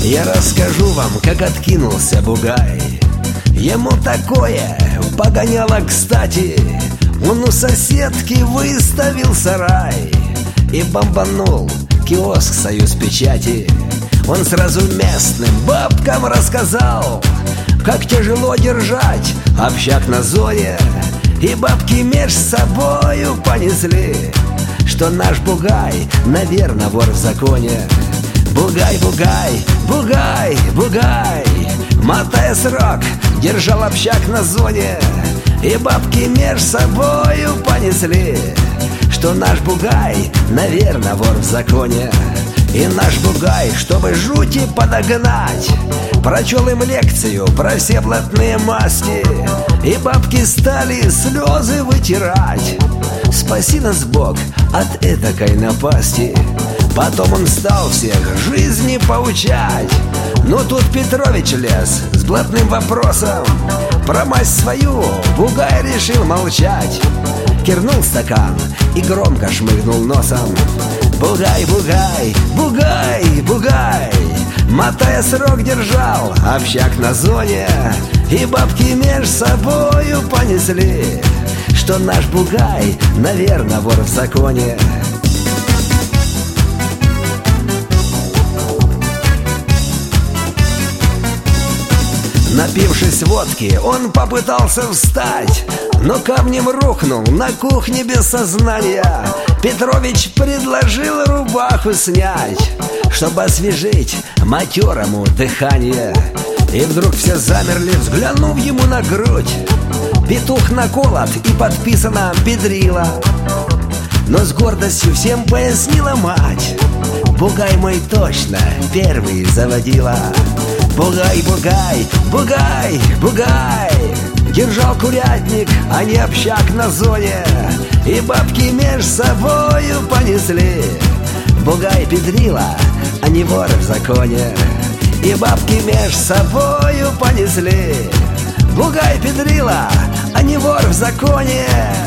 Я расскажу вам, как откинулся бугай. Ему такое погоняло кстати. Он у соседки выставил сарай и бомбанул киоск «Союз печати». Он сразу местным бабкам рассказал, как тяжело держать общак на зоне. И бабки меж собою понесли, что наш бугай, наверно, вор в законе. Бугай, бугай, бугай, бугай, мотая срок, держал общак на зоне. И бабки меж собою понесли, что наш бугай, наверно, вор в законе. И наш бугай, чтобы жути подогнать, прочел им лекцию про все блатные масти. И бабки стали слезы вытирать. Спаси нас, Бог, от этакой напасти. Потом он стал всех жизни поучать. Но тут Петрович лез с блатным вопросом. Про масть свою бугай решил молчать. Кирнул стакан и громко шмыгнул носом. Бугай, бугай, бугай, бугай, мотая срок, держал общак на зоне. И бабки меж собою понесли, что наш бугай, наверно, вор в законе. Напившись водки, он попытался встать, но камнем рухнул на кухне без сознания. Петрович предложил рубаху снять, чтобы освежить матерому дыхание. И вдруг все замерли, взглянув ему на грудь. Петух наколот и подписано «Педрила». Но с гордостью всем пояснила мать: бугай мой точно первый заводила. Бугай, бугай, бугай, бугай, держал курятник, а не общак на зоне. И бабки меж собою понесли, бугай Педрила, а не вор в законе. И бабки меж собою понесли, бугай Педрила, а не вор в законе.